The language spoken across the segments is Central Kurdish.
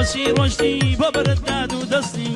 بەسی ڕۆشتی بۆ بەرەداد و دەستی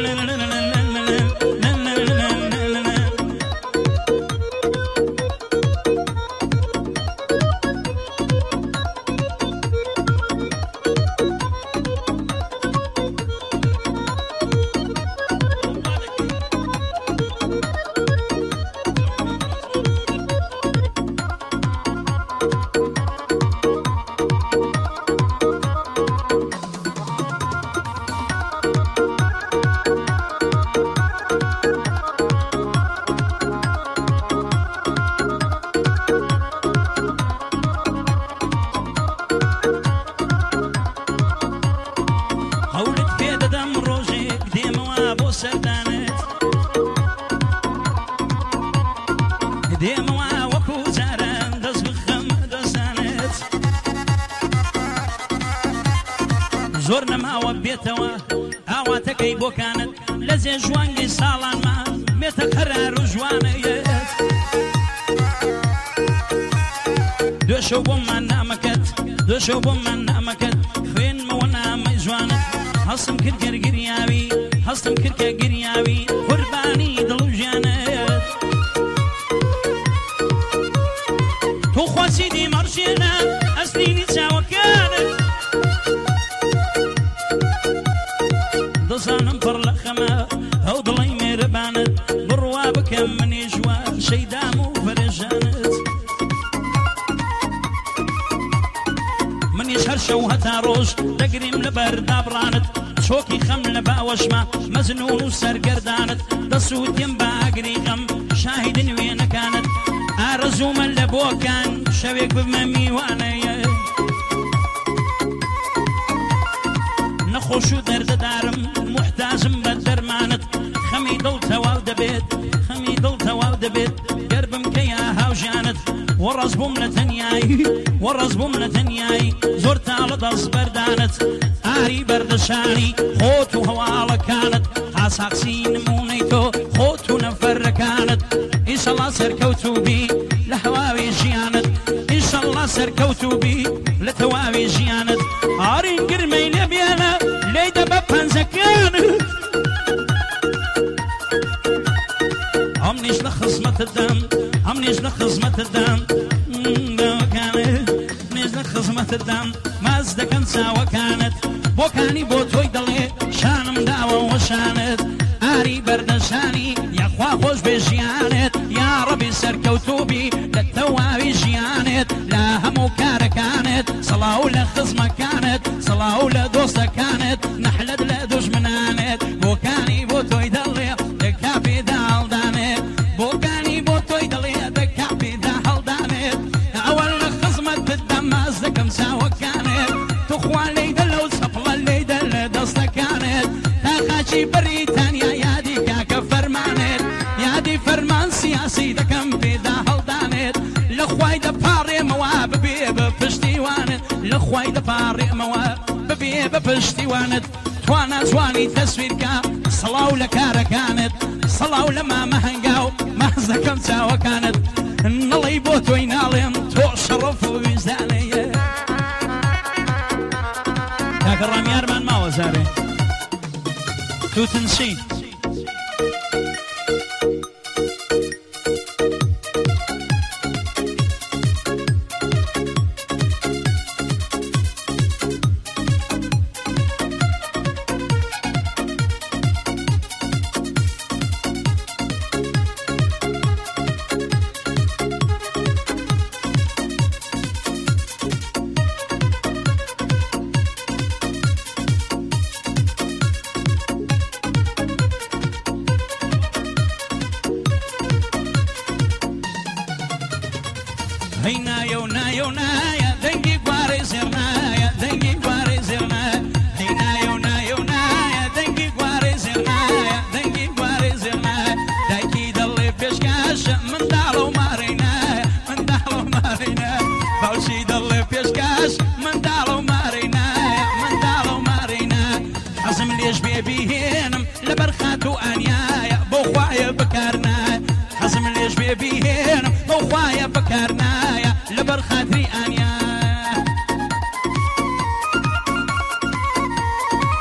زۆر نەماوە بێتەوە ئاواتەکەی بۆکانت لە زێ ژوانگی ساڵانمان بێتە قەرار و جوانەیەت دوێشەو بۆمان نامەکەت دوێشەو بۆمان نامەکەت خوێنمەوە نامەی جوانت هەستم کرد گەرگریاوی هەستم کردکە گریاوی قوربانی دڵ و ژیانەیەت تۆ خواسیدی مەڕژێنە ئەسلینی چاوەکانت دەزانم پڕ لە خەمە ئەو دڵی مێرەبانت بڕوا بکەم منێ ژوان شەیدام و پەرێژانت منیش هەر شەو هەتا ڕۆژ دەگریم لە بەردابڕانت چۆکی خەم لە باوەشمە مەزنون و سەرگەردانت دەسووتیم بە ئاگری غەم شاهیدی نوێنەکانت ئارەزوومە لە بۆکان شەوێک ببمە میوانەیە نەخۆش و دەردەدارم محتاجم بە دەرمانت خەمی دڵ تەواو دەبێت خەمی دڵ تەواو دەبێت گەر بمکەیە هاوژانت وەڕەز بووم لە تەنیایی وەڕەز بووم لە تەنیایی زۆر تاڵە دەست بەردانت ئاری بەردەشانی خۆت و هەواڵەکانت هاساقسی نمونەی تۆ خۆت و نەفەرەکانت ئیشەڵا سەرکەوتوبی لە هەواوی ژیانت ئیشەڵا سەرکەوتوبی لە تەواوی ژیانت ئارین گرمەی لێبێنە لێی دەبە پەنجەکانت ئەمنیش لە خزمەتتدەم ئەمنیش لە خزمەتتدەم منیش لە خزمەتتدەم ماز دەکەن چاوەکانت بۆکانی بۆ تۆی دەڵێ شانم داوە وەشانت ئاری بەردەشانی یاخوا خۆش بێ ژیانت یا ڕەبی سەرکەوتوبی لە تەواوی ژیانت لە هەموو کارەکانت سەڵاو لە خزمەکانت سەڵاو لە دۆستەکانت نەحلت لە دوژمنانت بۆکانی بۆ تۆی دەڵێ دەکا پێدا هەڵدانێت بۆکانی بۆ تۆی دەڵێ دەکا پێدا هەڵدانێت ئەوەل لە خزمەت بدەم ماز دەکەم چاوەکانت توخوا لێیدە لەو چەپڵە لێیدە لە دەستەکانت تا خاچی بەریتانیا یادی کاکە فەرمانێت یادی فەرمان سیاسی دەکەم پێدا هەڵدانێت لە خوای دەپاڕێمەوە ببێ بە پشتیوانت لە خوای دەپاڕێمەوە ببێ بە پشتیوانت توانە جوانی تەسویرکە سەڵاو لە کارەکانت سەڵاو لە مامە هەنگاو ماز دەکەم چاوەکانت نەڵی بۆ تۆی ناڵێم تۆ شەڕەف و ویزانەیە کاکە ڕامیارمان ماوە زارێ توتنشی هەی نایە و نایە و نایە دەنگی گوارەی زێڕنایە دەنگی گوارەی زێڕنایە هەی نایە و نایە و نایە دەنگی گوارەی زێڕنایە دەنگی گوارەی زێڕنایە دایکی دەڵێ پێشکاشە منداڵە و مارەی نایە منداڵە و مارەی نایە باوکی دەڵێ پێشکاش منداڵە و مارەی نایە منداڵە و مارەی نایە حەزم لێش بێ بیهێنم لەبەر خات و ئانیایە بۆ خوایە بەکار نایە حەزم لێش بێ بیهێنم بۆ خوایە بەکار نایە لەبەر خاتری ئانیا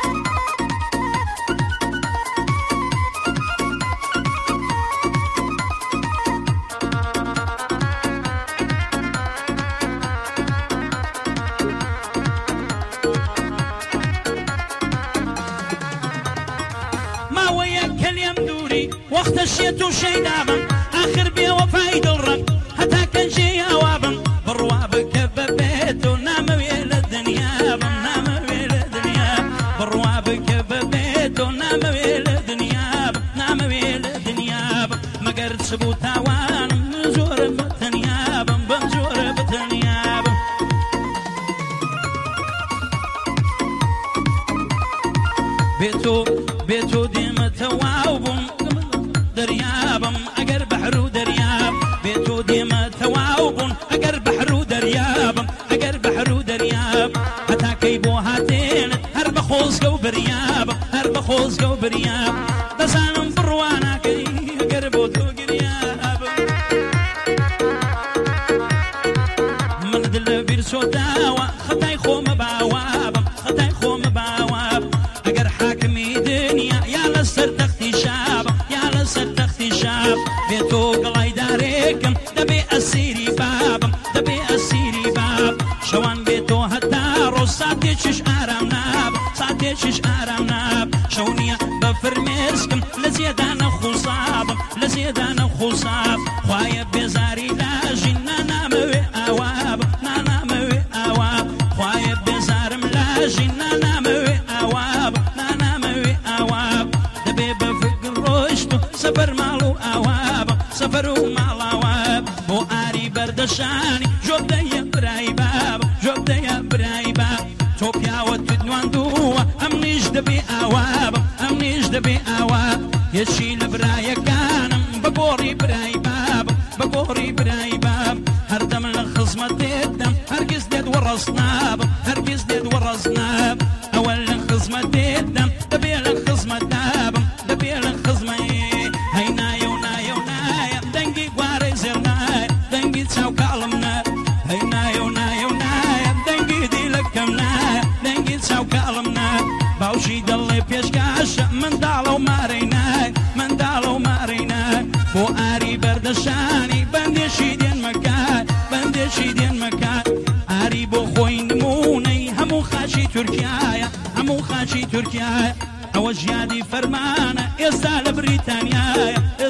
بەشێت و شەیدابم آخر بێوەفای دڵڕەم هەتا کەنجێ ئاوابم بڕوا بکە بەبێت و نامەوێ لە دنیابم نامەوێ لە دنیاب بڕوا بکە بەبێت و نامەوێ لە دنیابم نامەوێ لە دنیابم مەگەر چ بوو تاوانم زۆرە بەتەنیابم بەم زۆرە بەتەنیابم بێتۆ دێمە تەواو بووم دەریابم ئەگەر بەحر و دەریاب بێتۆ دێمە تەواو بوون ئەگەر بەحر و دەریابم ئەگەر بەحر و دەریاب هەتاکەی بۆ هاتێنت هەر بە خۆزگە و بریابم هەر بە خۆزگە و بریاب دەزانم بڕواناکەی ئەگەر بۆ تۆ گریابم من دل لە بیر سۆداوە خەتای خۆمە باوابم خەتای خۆمە باواب ئەگەر حاکمی دنیا یا لەسەر تەختی شابم یا لەسەر تەختی شاب بێتۆ گەڵای دارێکم دەبێ ئەسیری بابم دەبێ ئەسیری باب شەوان بێتۆ هەتا ڕۆژ ساتێکیش ئارام ناب ساتێکیش ئارام ناب شەو نییە بە فرمێسکم لە زێدانە خوسابم لە زێدانە خوساب خوایە بێزاری لاژین نانامەوێ ئاوابم نانامەوێ ئاواب خوایە بێزارم لاژین نانامەوێ ئاوابم نانامەوێ ئاواب دەبێ بە فکر ڕۆشت و سەفەر ماڵ و ئاوابم سەفەر و ماڵاواب بۆ ئاری بەردەشانی ژۆبدەیە برای بابم ژۆبدەیە برای باب تۆ پیاوەت بدنواندووە ئەمنیش دەبێ ئاوابم ئەمنیش دەبێ ئاواب هێچی لە برایەکانم بە گۆڕی برای بابم بە گۆڕی برای باب هەردەم لە خزمەتێتدەم هەرگیز دێت وەڕەس نابم هەرگیز دێت وەڕەس ناب ئەوە لە خزمەتێتدەم دەبێ لە خزمەت دابم دەبێ لە خزمەی هەی نایە و نایە و نایە دەنگی گوارەی زێر نایە دەنگی چاوکاڵم نایە هەی نایە و نایە و نایە دەنگی دیلەکەم نایە دەنگی چاوکاڵم نایە باوشی دڵێ پێشکاشە منداڵە و مارەی نایە منداڵە و مارەی نایە بۆ ئاری بەردەشانی بەندێشی دێن مەکات بەندێشی دێن مەکات ئاری بۆ خۆی نمونەی هەموو خاچی تورکیایە هەموو خاچی تورکیایە ئەوە ژیادی فەرمانە ئێستا لە بریتانیایە